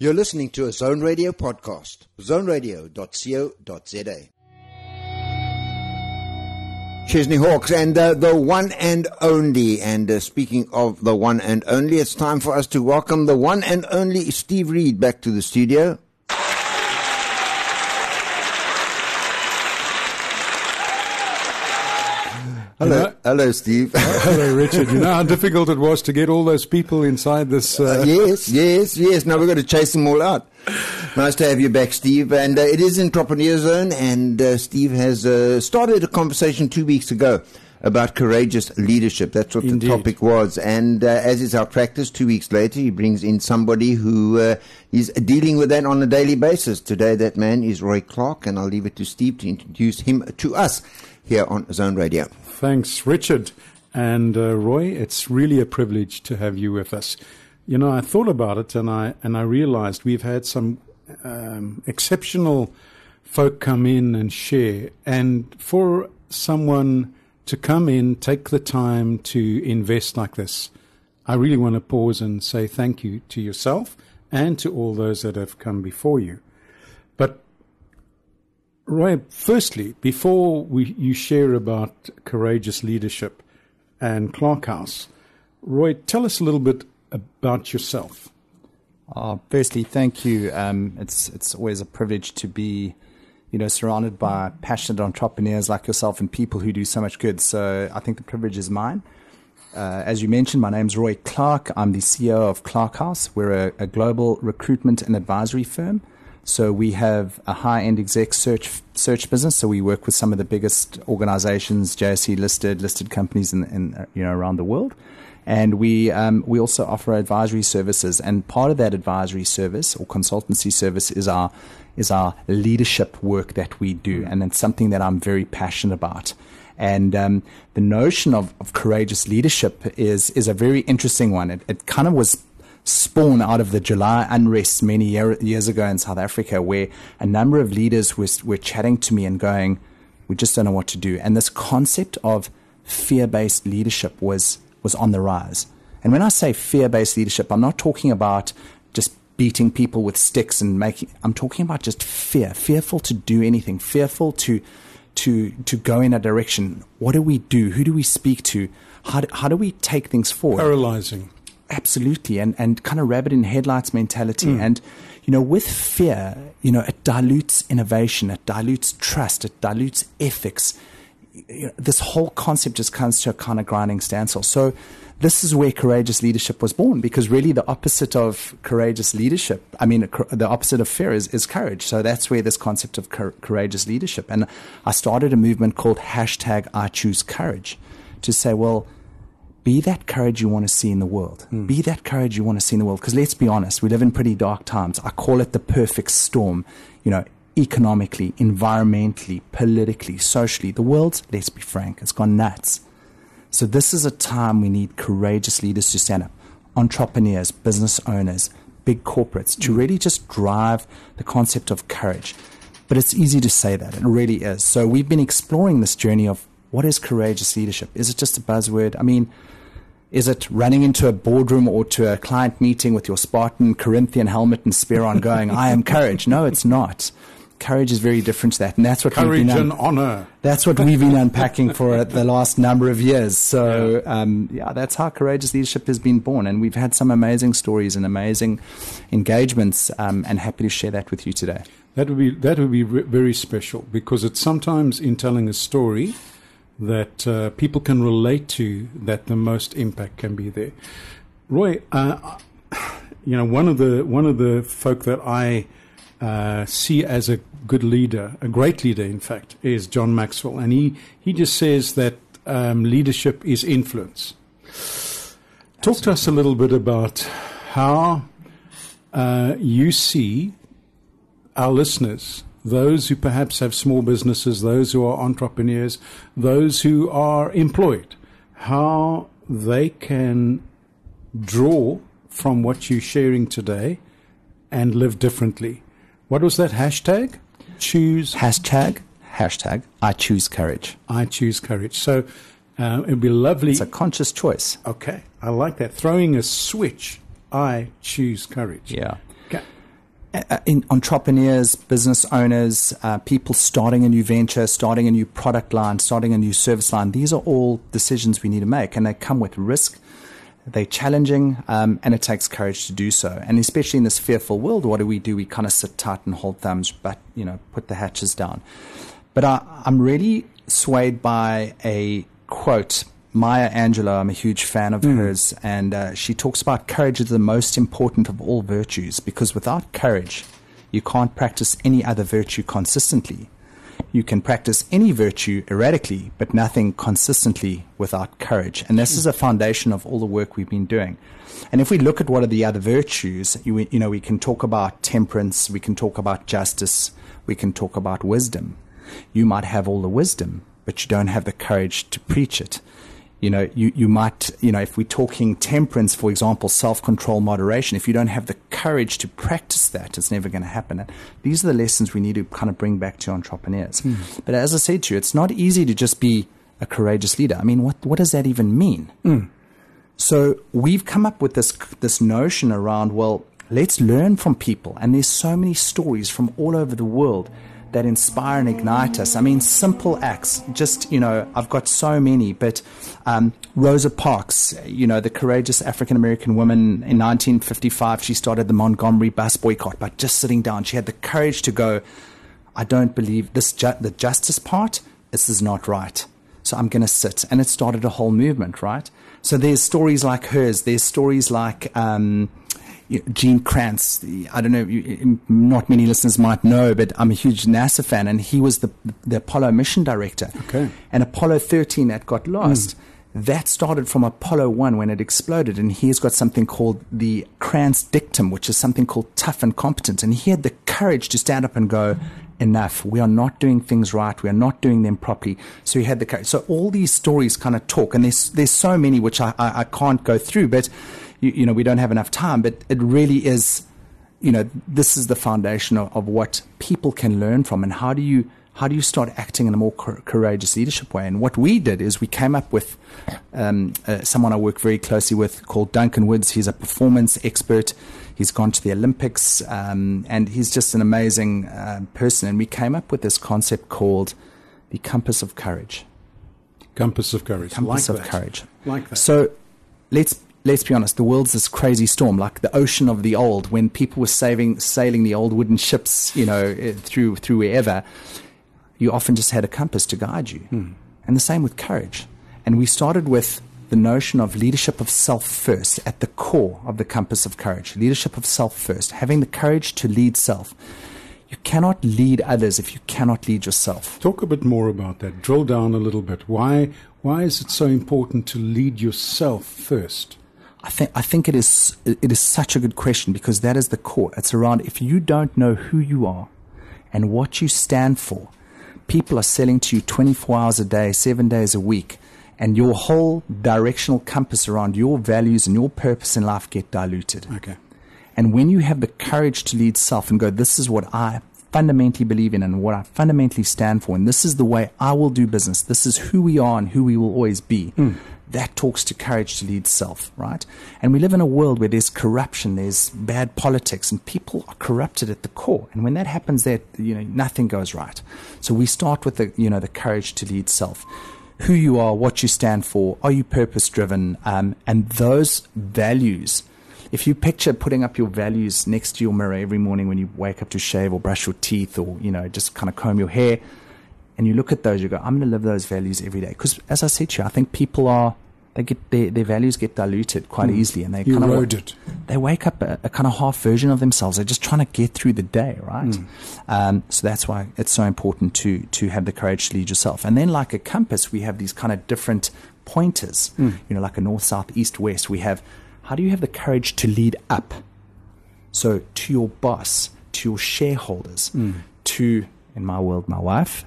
You're listening to a Zone Radio podcast, zoneradio.co.za. Chesney Hawks and the one and only. And speaking of the one and only, it's time for us to welcome the one and only Steve Reed back to the studio. Hello, Steve. Hello, Richard. You know how difficult it was to get all those people inside this. Yes. Now we're going to chase them all out. Nice to have you back, Steve. And it is Entrepreneur Zone, and Steve has started a conversation 2 weeks ago about courageous leadership. That's what Indeed. The topic was. And as is our practice, 2 weeks later, he brings in somebody who is dealing with that on a daily basis. Today, that man is Roy Clark, and I'll leave it to Steve to introduce him to us here on Zone Radio. Thanks, Richard. And Roy, it's really a privilege to have you with us. You know, I thought about it and I realized we've had some exceptional folk come in and share. And for someone to come in, take the time to invest like this, I really want to pause and say thank you to yourself and to all those that have come before you. But Roy, firstly, before you share about courageous leadership and Clark House, Roy, tell us a little bit about yourself. Firstly, thank you. It's always a privilege to be, surrounded by passionate entrepreneurs like yourself and people who do so much good. So I think the privilege is mine. As you mentioned, my name's Roy Clark. I'm the CEO of Clark House. We're a global recruitment and advisory firm. So we have a high-end exec search business. So we work with some of the biggest organizations, JSE listed companies in around the world. And we also offer advisory services. And part of that advisory service or consultancy service is our leadership work that we do. And it's something that I'm very passionate about. And the notion of courageous leadership is a very interesting one. It kind of was spawn out of the July unrest many years ago in South Africa, where a number of leaders were chatting to me and going, we just don't know what to do. And this concept of fear-based leadership was on the rise. And when I say fear-based leadership, I'm not talking about just beating people with sticks and I'm talking about just fearful to do anything, fearful to go in a direction. What do we do? Who do we speak to? How do we take things forward? Paralyzing. Absolutely, and kind of rabbit in headlights mentality. And, with fear, it dilutes innovation, it dilutes trust, it dilutes ethics. This whole concept just comes to a kind of grinding standstill. So this is where courageous leadership was born, because really the opposite of courageous leadership, the opposite of fear is courage. So that's where this concept of courageous leadership. And I started a movement called #IChooseCourage to say, well, be that courage you want to see in the world. Be that courage you want to see in the world. Because let's be honest, we live in pretty dark times. I call it the perfect storm, economically, environmentally, politically, socially. The world, let's be frank, it's gone nuts. So this is a time we need courageous leaders to stand up. Entrepreneurs, business owners, big corporates, to really just drive the concept of courage. But it's easy to say that. It really is. So we've been exploring this journey of what is courageous leadership? Is it just a buzzword? Is it running into a boardroom or to a client meeting with your Spartan Corinthian helmet and spear on going, I am courage? No, it's not. Courage is very different to that. And that's what courage and honor. That's what we've been unpacking for the last number of years. So, that's how courageous leadership has been born. And we've had some amazing stories and amazing engagements, and happy to share that with you today. That would be very special, because it's sometimes in telling a story that people can relate to that the most impact can be there. Roy, one of the folk that I see as a good leader, a great leader, in fact, is John Maxwell, and he just says that leadership is influence. Talk to us a little bit about how you see our listeners, those who perhaps have small businesses, those who are entrepreneurs, those who are employed, how they can draw from what you're sharing today and live differently. What was that hashtag? Hashtag I choose courage. I choose courage. So it'd be lovely. It's a conscious choice. Okay. I like that. Throwing a switch. I choose courage. Yeah. Okay. in entrepreneurs, business owners, people starting a new venture, starting a new product line, starting a new service line, these are all decisions we need to make, and they come with risk. They're challenging, and it takes courage to do so. And especially in this fearful world, what do? We kind of sit tight and hold thumbs, but, put the hatches down. But I'm really swayed by a quote. Maya Angelou, I'm a huge fan of hers, and she talks about courage is the most important of all virtues, because without courage, you can't practice any other virtue consistently. You can practice any virtue erratically, but nothing consistently without courage. And this is a foundation of all the work we've been doing. And if we look at what are the other virtues, we can talk about temperance, we can talk about justice, we can talk about wisdom. You might have all the wisdom, but you don't have the courage to preach it. You might, if we're talking temperance, for example, self-control, moderation, if you don't have the courage to practice that, it's never going to happen. And these are the lessons we need to kind of bring back to entrepreneurs. But as I said to you, it's not easy to just be a courageous leader. I mean, what does that even mean? So we've come up with this notion around, well, let's learn from people. And there's so many stories from all over the world that inspire and ignite us. I mean, simple acts, just, I've got so many, but Rosa Parks, the courageous African-American woman in 1955, she started the Montgomery bus boycott by just sitting down. She had the courage to go, I don't believe this, the justice part, this is not right. So I'm going to sit. And it started a whole movement, right? So there's stories like hers. There's stories like Gene Kranz. I don't know, not many listeners might know, but I'm a huge NASA fan, and he was the Apollo mission director. Okay. And Apollo 13 that got lost, that started from Apollo 1 when it exploded, and he's got something called the Kranz dictum, which is something called tough and competent. And he had the courage to stand up and go, enough, we are not doing things right, we are not doing them properly. So he had the courage. So all these stories kind of talk, and there's so many which I can't go through, but we don't have enough time, but it really is, this is the foundation of what people can learn from, and how do you start acting in a more courageous leadership way. And what we did is we came up with someone I work very closely with called Duncan Woods. He's a performance expert. He's gone to the Olympics, and he's just an amazing person. And we came up with this concept called the Compass of Courage. Compass of Courage. Compass of Courage. Like that. So let's be honest, the world's this crazy storm, like the ocean of the old, when people were sailing the old wooden ships, through wherever, you often just had a compass to guide you. And the same with courage. And we started with the notion of leadership of self first at the core of the Compass of Courage. Leadership of self first, having the courage to lead self. You cannot lead others if you cannot lead yourself. Talk a bit more about that. Drill down a little bit. Why is it so important to lead yourself first? I think it is such a good question, because that is the core. It's around, if you don't know who you are and what you stand for, people are selling to you 24 hours a day, 7 days a week, and your whole directional compass around your values and your purpose in life get diluted. Okay. And when you have the courage to lead self and go, this is what I fundamentally believe in and what I fundamentally stand for, and this is the way I will do business, this is who we are and who we will always be, that talks to courage to lead self, right? And we live in a world where there's corruption, there's bad politics, and people are corrupted at the core. And when that happens, nothing goes right. So we start with the courage to lead self. Who you are, what you stand for, are you purpose-driven, and those values. If you picture putting up your values next to your mirror every morning when you wake up to shave or brush your teeth or, just kind of comb your hair, and you look at those, you go, I'm going to live those values every day. Because as I said to you, I think people their values get diluted quite easily, and they kind of they wake up a kind of half version of themselves. They're just trying to get through the day, right? So that's why it's so important to have the courage to lead yourself. And then, like a compass, we have these kind of different pointers, like a north, south, east, west. We have, how do you have the courage to lead up? So to your boss, to your shareholders, to, in my world, my wife,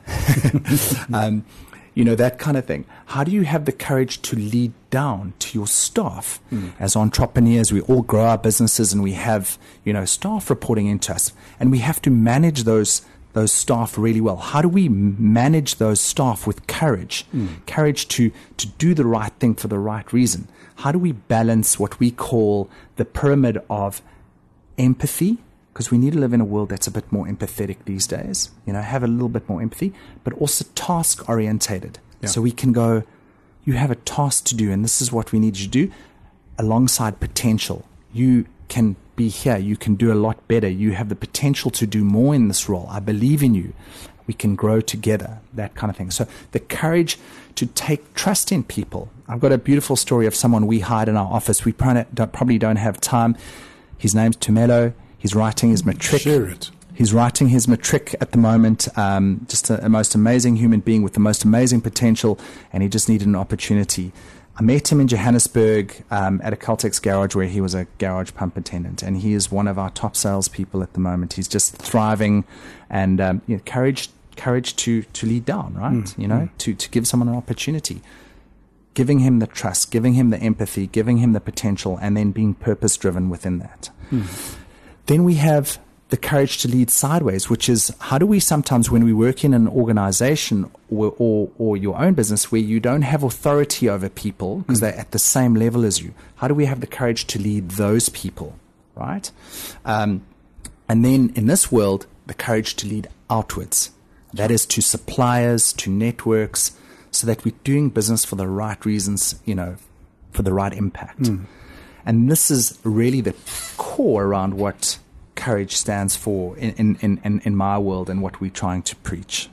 that kind of thing. How do you have the courage to lead down to your staff? As entrepreneurs, we all grow our businesses and we have, staff reporting into us, and we have to manage those staff really well. How do we manage those staff with courage? Courage to do the right thing for the right reason. How do we balance what we call the pyramid of empathy, because we need to live in a world that's a bit more empathetic these days, have a little bit more empathy, but also task orientated. Yeah. So we can go, you have a task to do, and this is what we need you to do, alongside potential. You can be here. You can do a lot better. You have the potential to do more in this role. I believe in you. We can grow together, that kind of thing. So the courage to take trust in people. I've got a beautiful story of someone we hired in our office. We probably don't have time. His name's Tumelo. He's writing his matric. Share it. He's writing his matric at the moment. Just a most amazing human being with the most amazing potential, and he just needed an opportunity. I met him in Johannesburg at a Caltex garage where he was a garage pump attendant, and he is one of our top salespeople at the moment. He's just thriving, and courage to lead down, right? To give someone an opportunity, giving him the trust, giving him the empathy, giving him the potential, and then being purpose-driven within that. Then we have the courage to lead sideways, which is how do we sometimes, when we work in an organization or your own business where you don't have authority over people because they're at the same level as you, how do we have the courage to lead those people, right? And then in this world, the courage to lead outwards. That is to suppliers, to networks, so that we're doing business for the right reasons, for the right impact. And this is really the core around what courage stands for in my world and what we're trying to preach.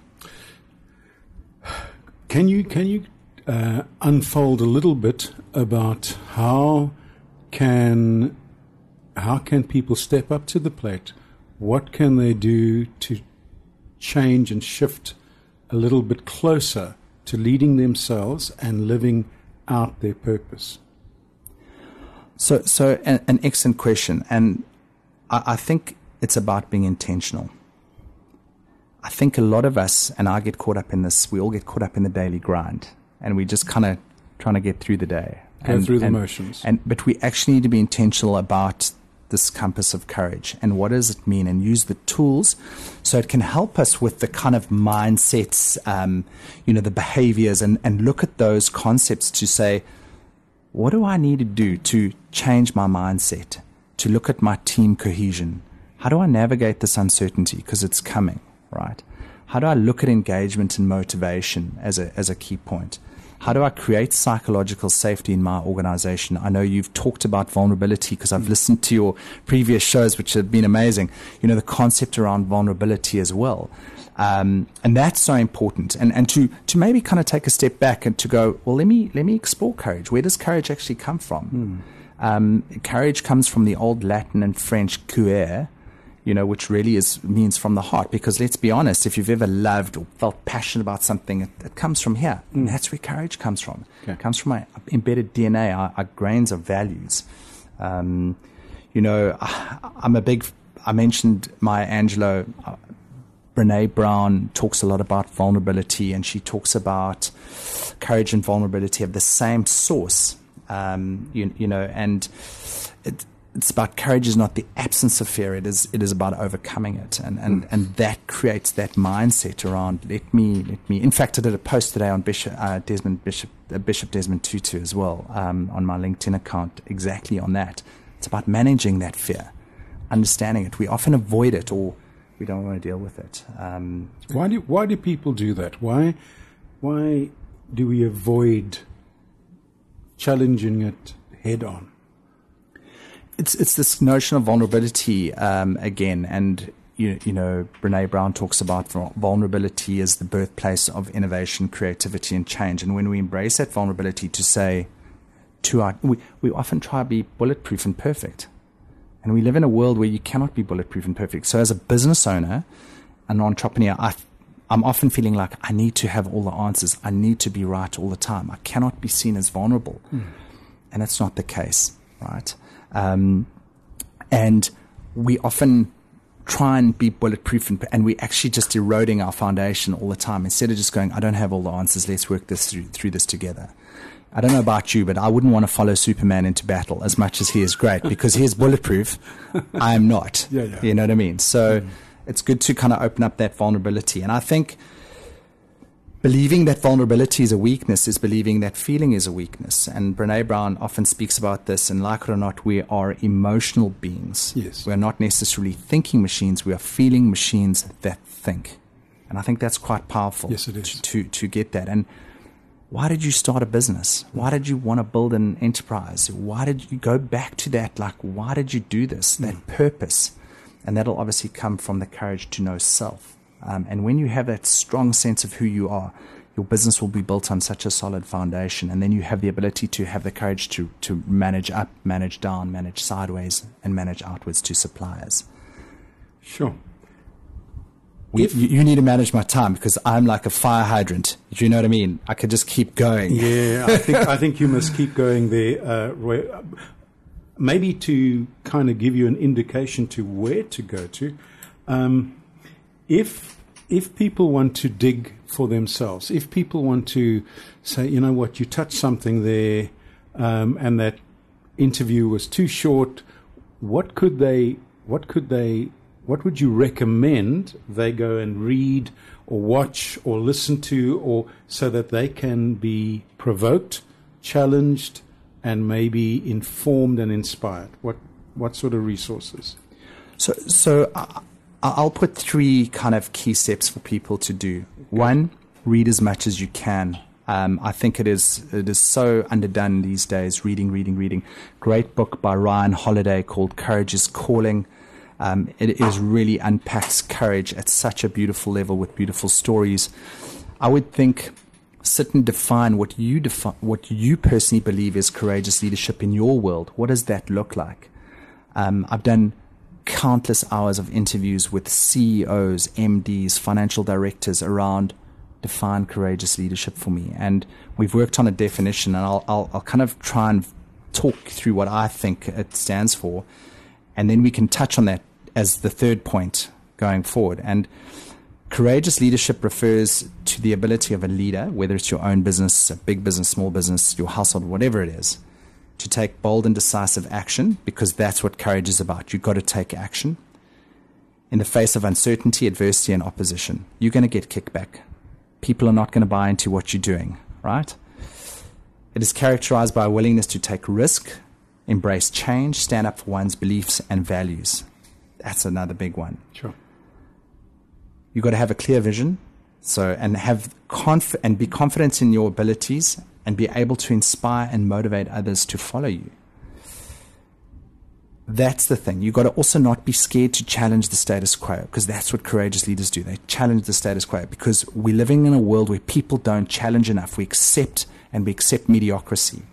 Can you unfold a little bit about how can people step up to the plate? What can they do to change and shift a little bit closer to leading themselves and living out their purpose? So an excellent question, and I think it's about being intentional. I think a lot of us, and I get caught up in this, we all get caught up in the daily grind, and we just kind of trying to get through the day. Go through the motions. But we actually need to be intentional about this compass of courage and what does it mean, and use the tools so it can help us with the kind of mindsets, the behaviors, and look at those concepts to say, what do I need to do to change my mindset, to look at my team cohesion? How do I navigate this uncertainty because it's coming, right? How do I look at engagement and motivation as a key point? How do I create psychological safety in my organization? I know you've talked about vulnerability because I've listened to your previous shows, which have been amazing. The concept around vulnerability as well. And that's so important. And to maybe kind of take a step back and to go, well, let me explore courage. Where does courage actually come from? Courage comes from the old Latin and French cœur, which really means from the heart. Because let's be honest, if you've ever loved or felt passionate about something, it comes from here. And that's where courage comes from. Okay. It comes from our embedded DNA, our grains of values. I'm a big, I mentioned Maya Angelou. Brené Brown talks a lot about vulnerability, and she talks about courage and vulnerability have the same source. And it's about courage is not the absence of fear. It is about overcoming it, and that creates that mindset around let me. In fact, I did a post today on Bishop Desmond Tutu as well on my LinkedIn account, exactly on that. It's about managing that fear, understanding it. We often avoid it, or we don't want to deal with it. Why do people do that? Why do we avoid challenging it head on? It's this notion of vulnerability again, and Brené Brown talks about vulnerability as the birthplace of innovation, creativity, and change. And when we embrace that vulnerability, to say we often try to be bulletproof and perfect. And we live in a world where you cannot be bulletproof and perfect. So as a business owner, an entrepreneur, I'm often feeling like I need to have all the answers. I need to be right all the time. I cannot be seen as vulnerable. And that's not the case, right? And we often try and be bulletproof, and we're actually just eroding our foundation all the time. Instead of just going, I don't have all the answers. Let's work this through this together. I don't know about you, but I wouldn't want to follow Superman into battle as much as he is great, because he is bulletproof. I am not. Yeah. You know what I mean? So it's good to kind of open up that vulnerability. And I think believing that vulnerability is a weakness is believing that feeling is a weakness. And Brené Brown often speaks about this, and like it or not, we are emotional beings. Yes. We're not necessarily thinking machines, we are feeling machines that think. And I think that's quite powerful. Yes, it is. To get that. And why did you start a business? Why did you want to build an enterprise? Why did you go back to that? Like, why did you do this? That purpose. And that'll obviously come from the courage to know self. And when you have that strong sense of who you are, your business will be built on such a solid foundation. And then you have the ability to have the courage to manage up, manage down, manage sideways, and manage outwards to suppliers. Sure. You need to manage my time because I'm like a fire hydrant. Do you know what I mean? I could just keep going. Yeah, I think you must keep going there, Roy. Maybe to kind of give you an indication to where to go to. If people want to dig for themselves, if people want to say, you know what, you touched something there, and that interview was too short, what would you recommend they go and read or watch or listen to, or so that they can be provoked, challenged, and maybe informed and inspired? What sort of resources? So I'll put 3 kind of key steps for people to do. 1, read as much as you can. I think it is so underdone these days, reading. Great book by Ryan Holiday called Courage is Calling. It is really unpacks courage at such a beautiful level with beautiful stories. I would think sit and define what you personally believe is courageous leadership in your world. What does that look like? I've done countless hours of interviews with CEOs, MDs, financial directors around define courageous leadership for me. And we've worked on a definition, and I'll kind of try and talk through what I think it stands for. And then we can touch on that as the third point going forward. And courageous leadership refers to the ability of a leader, whether it's your own business, a big business, small business, your household, whatever it is, to take bold and decisive action, because that's what courage is about. You've got to take action in the face of uncertainty, adversity, and opposition. You're going to get kickback. People are not going to buy into what you're doing, right? It is characterized by a willingness to take risk, embrace change, stand up for one's beliefs and values. That's another big one. Sure. You've got to have a clear vision, and be confident in your abilities and be able to inspire and motivate others to follow you. That's the thing. You've got to also not be scared to challenge the status quo, because that's what courageous leaders do. They challenge the status quo, because we're living in a world where people don't challenge enough. We accept mediocrity.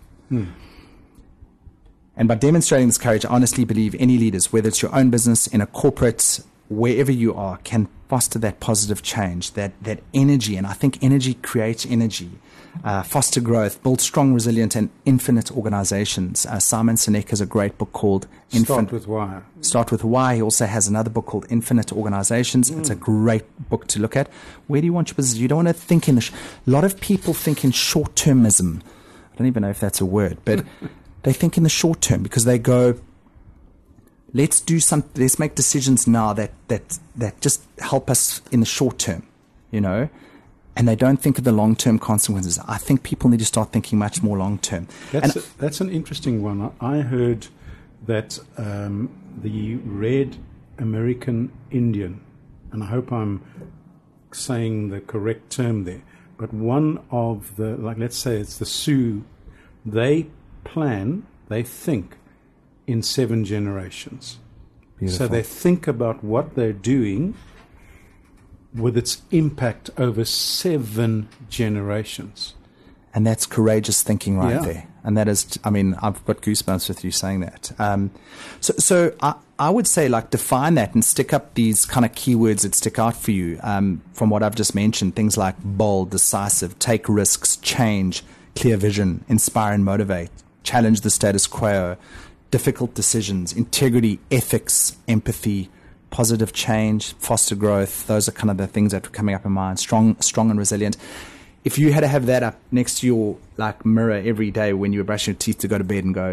And by demonstrating this courage, I honestly believe any leaders, whether it's your own business, in a corporate, wherever you are, can foster that positive change, that energy. And I think energy creates energy. Foster growth, build strong, resilient, and infinite organizations. Simon Sinek has a great book called Start with Why. Start with Why. He also has another book called Infinite Organizations. It's a great book to look at. Where do you want your business? You don't want to think a lot of people think in short-termism. I don't even know if that's a word, but they think in the short term, because they go, let's make decisions now that just help us in the short term, and they don't think of the long-term consequences. I think people need to start thinking much more long-term. That's an interesting one. I heard that the red American Indian, and I hope I'm saying the correct term there, but one of the, let's say it's the Sioux, they think in 7 generations. Beautiful. So they think about what they're doing with its impact over 7 generations. And that's courageous thinking there. And that is, I've got goosebumps with you saying that. So I would say, define that and stick up these kind of keywords that stick out for you from what I've just mentioned. Things like bold, decisive, take risks, change, clear vision, inspire and motivate, challenge the status quo, difficult decisions, integrity, ethics, empathy, positive change, foster growth. Those are kind of the things that are coming up in mind. Strong and resilient. If you had to have that up next to your mirror every day when you were brushing your teeth to go to bed and go,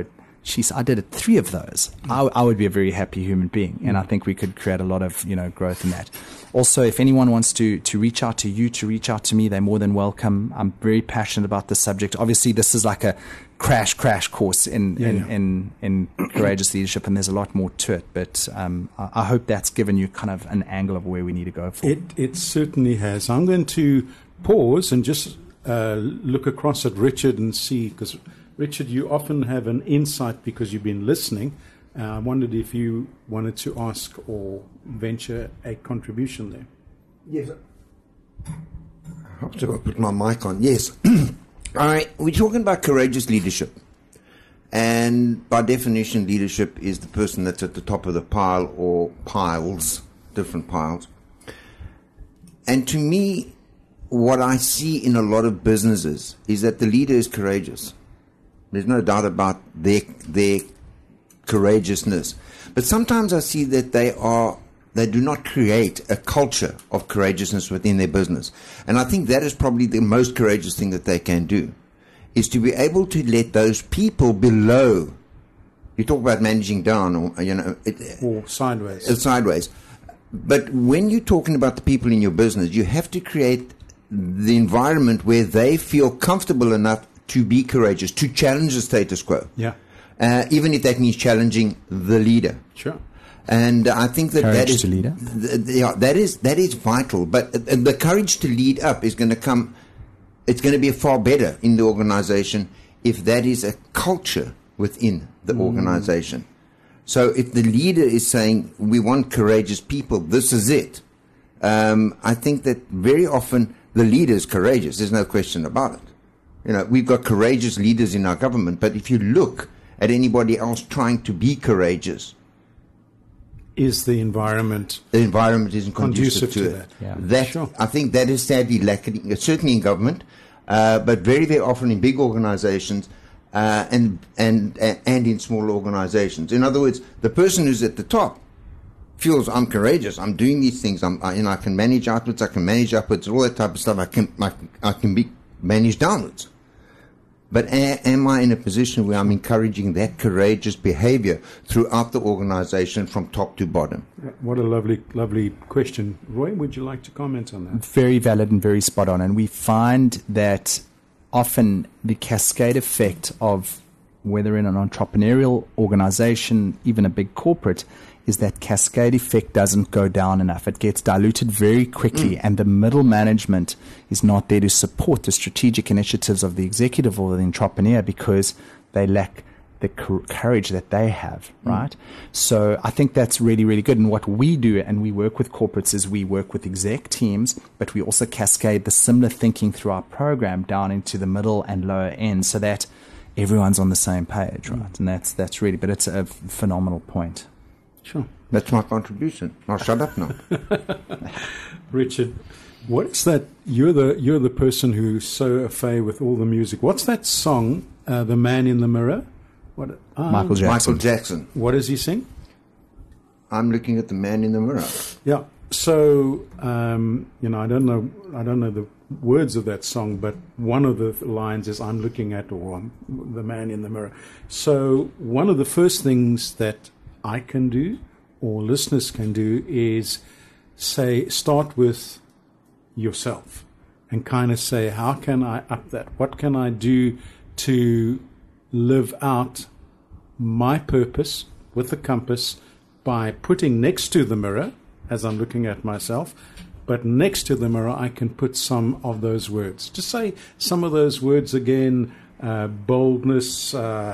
geez, I did 3 of those, I would be a very happy human being. And I think we could create a lot of, growth in that. Also, if anyone wants to reach out to you, to reach out to me, they're more than welcome. I'm very passionate about the subject. Obviously, this is like a crash course in courageous leadership, and there's a lot more to it. But I hope that's given you kind of an angle of where we need to go for. It certainly has. I'm going to pause and just look across at Richard and see, because Richard, you often have an insight because you've been listening. I wondered if you wanted to ask or venture a contribution there. Yes. I hope to put my mic on. Yes. All right. We're talking about courageous leadership. And by definition, leadership is the person that's at the top of the pile or piles, different piles. And to me, what I see in a lot of businesses is that the leader is courageous. There's no doubt about their courageousness. But sometimes I see that they do not create a culture of courageousness within their business. And I think that is probably the most courageous thing that they can do, is to be able to let those people below, you talk about managing down or sideways. Sideways. But when you're talking about the people in your business, you have to create the environment where they feel comfortable enough to be courageous, to challenge the status quo. Yeah. Even if that means challenging the leader. Sure. And I think that courage that is to lead up. that is vital. But the courage to lead up is going to come. It's going to be far better in the organization if that is a culture within the organization. So if the leader is saying, we want courageous people, this is it. I think that very often the leader is courageous. There's no question about it. We've got courageous leaders in our government, but if you look at anybody else trying to be courageous, is the environment isn't conducive to it. Yeah. Sure. I think that is sadly lacking, certainly in government, but very, very often in big organizations and in small organizations. In other words, the person who's at the top feels, I'm courageous, I'm doing these things, I can manage outwards, I can manage upwards, all that type of stuff. I can be managed downwards. But am I in a position where I'm encouraging that courageous behavior throughout the organization from top to bottom? What a lovely question. Roy, would you like to comment on that? Very valid and very spot on. And we find that often the cascade effect of whether in an entrepreneurial organization, even a big corporate, is that cascade effect doesn't go down enough. It gets diluted very quickly, and the middle management is not there to support the strategic initiatives of the executive or the entrepreneur because they lack the courage that they have, right? So I think that's really, really good. And what we do, and we work with corporates, is we work with exec teams, but we also cascade the similar thinking through our program down into the middle and lower end so that everyone's on the same page, right? And that's really, but it's a phenomenal point. Sure. That's my contribution. I'll shut up now. Richard, what is that? You're the person who's so au fait with all the music. What's that song, The Man in the Mirror? What? Michael Jackson. What does he sing? I'm looking at the man in the mirror. Yeah. So, I don't know the words of that song, but one of the lines is "I'm looking at the man in the mirror." So, one of the first things that I can do, or listeners can do, is start with yourself and kind of say, how can I up that? What can I do to live out my purpose with the compass by putting next to the mirror, as I'm looking at myself, but next to the mirror I can put some of those words. Just say some of those words again, boldness,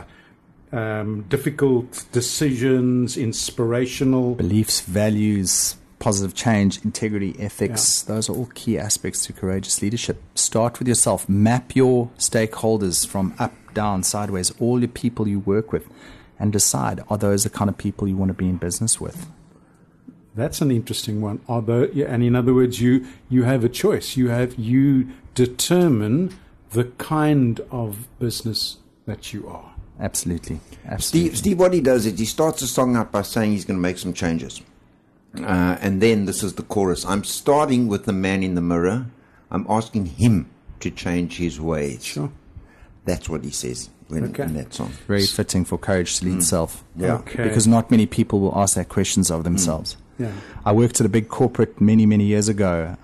difficult decisions, inspirational. Beliefs, values, positive change, integrity, ethics. Yeah. Those are all key aspects to courageous leadership. Start with yourself. Map your stakeholders from up, down, sideways, all your people you work with, and decide, are those the kind of people you want to be in business with? That's an interesting one. And in other words, you have a choice. You determine the kind of business that you are. Absolutely. Steve, what he does is he starts the song up by saying he's going to make some changes. And then this is the chorus. I'm starting with the man in the mirror. I'm asking him to change his ways. Sure. That's what he says. in that song. Very fitting for Courage to Lead Self. Yeah. Okay. Because not many people will ask that questions of themselves. Yeah. I worked at a big corporate many, many years ago.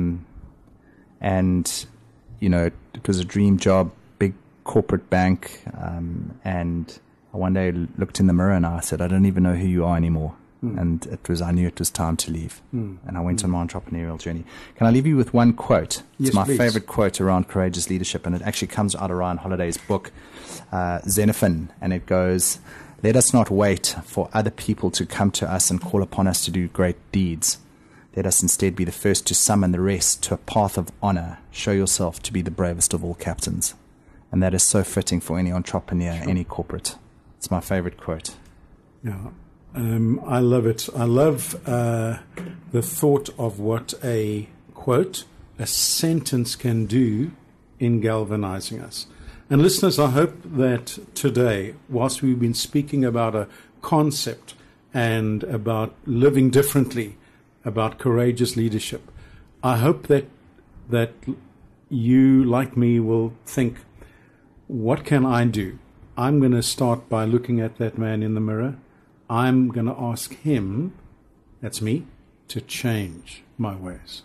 And, you know, it was a dream job, big corporate bank. And I one day looked in the mirror and I said, I don't even know who you are anymore. And I knew it was time to leave. And I went on my entrepreneurial journey. Can I leave you with one quote? Yes, it's my please. favorite quote around courageous leadership, and it actually comes out of Ryan Holiday's book, Xenophon, and it goes, let us not wait for other people to come to us and call upon us to do great deeds. Let us instead be the first to summon the rest to a path of honor. Show yourself to be the bravest of all captains. And that is so fitting for any entrepreneur, any corporate. It's my favorite quote. Yeah. I love it. I love the thought of what a quote, a sentence can do in galvanizing us. And listeners, I hope that today, whilst we've been speaking about a concept and about living differently, about courageous leadership, I hope that you, like me, will think, what can I do? I'm going to start by looking at that man in the mirror. I'm going to ask him, that's me, to change my ways.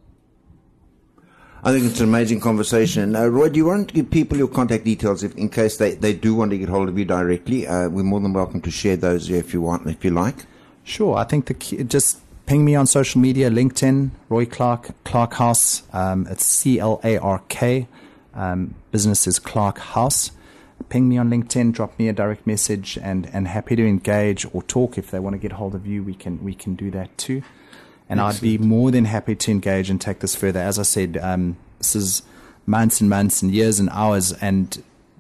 I think it's an amazing conversation. Roy, do you want to give people your contact details in case they do want to get hold of you directly? We're more than welcome to share those if you want, if you like. Sure. I think the key, just ping me on social media, LinkedIn, Roy Clark, Clark House. It's CLARK. Business is Clark House. Ping me on LinkedIn, drop me a direct message, and happy to engage or talk. If they want to get hold of you, we can do that too. And Excellent. I'd be more than happy to engage and take this further. As I said, this is months and months and years and hours and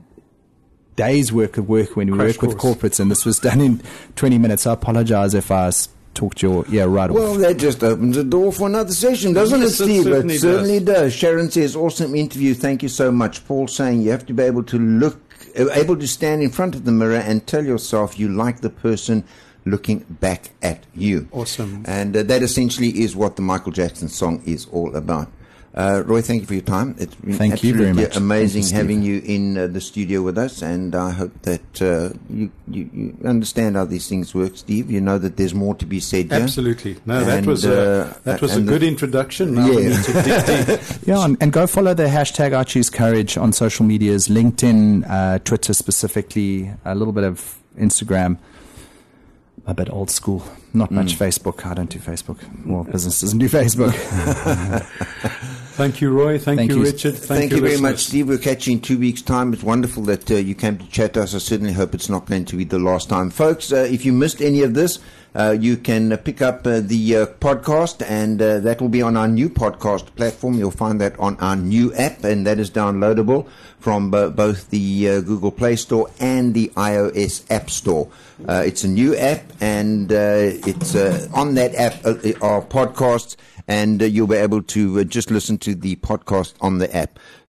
days work of work when we Crash work with course. corporates, and this was done in 20 minutes. I apologize if I talked your ear right off. Well, that just opens the door for another session, doesn't Yes, it, it Steve? certainly It certainly does. Sharon says, awesome interview. Thank you so much. Paul saying you have to be able to stand in front of the mirror and tell yourself you like the person looking back at you. Awesome. And that essentially is what the Michael Jackson song is all about. Roy, thank you for your time. It's been Thank you very absolutely much. amazing Thank you, having you in the studio with us, and I hope that you understand how these things work, Steve. You know that there's more to be said here. Absolutely. No, that And, was a good introduction. Now we Yeah. need to dig deep. Yeah, and go follow the hashtag I Choose Courage on social medias, LinkedIn, Twitter specifically, a little bit of Instagram, a bit old school, not much Facebook. I don't do Facebook. Well, business doesn't do Facebook. Thank you, Roy. Thank you, Richard. Thank you very listeners. much, Steve. We'll catch you in 2 weeks' time. It's wonderful that you came to chat to us. I certainly hope it's not going to be the last time. Folks, if you missed any of this, you can pick up the podcast, and that will be on our new podcast platform. You'll find that on our new app, and that is downloadable from both the Google Play Store and the iOS App Store. It's a new app, and it's on that app are podcasts, and you'll be able to just listen to the podcast on the app.